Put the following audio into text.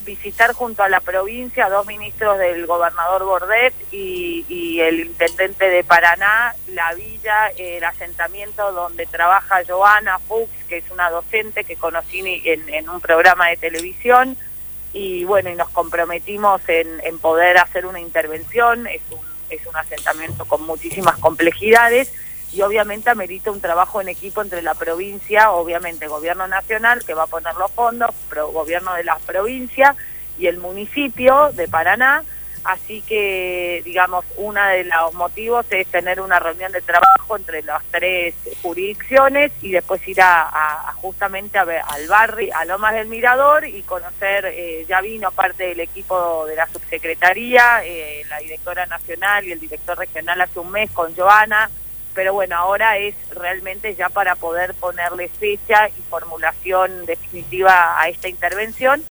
visitar junto a la provincia a 2 ministros del gobernador Bordet y el intendente de Paraná, la villa, el asentamiento donde trabaja Joana Fuchs, que es una docente que conocí en un programa de televisión, y bueno, y nos comprometimos en poder hacer una intervención. Es un asentamiento con muchísimas complejidades, y obviamente amerita un trabajo en equipo entre la provincia, obviamente Gobierno Nacional, que va a poner los fondos, Gobierno de la provincia y el municipio de Paraná. Así que, digamos, uno de los motivos es tener una reunión de trabajo entre las 3 jurisdicciones y después ir justamente al barrio, a Lomas del Mirador, y conocer, ya vino parte del equipo de la subsecretaría, la directora nacional y el director regional hace un mes con Joana, pero bueno, ahora es realmente ya para poder ponerle fecha y formulación definitiva a esta intervención.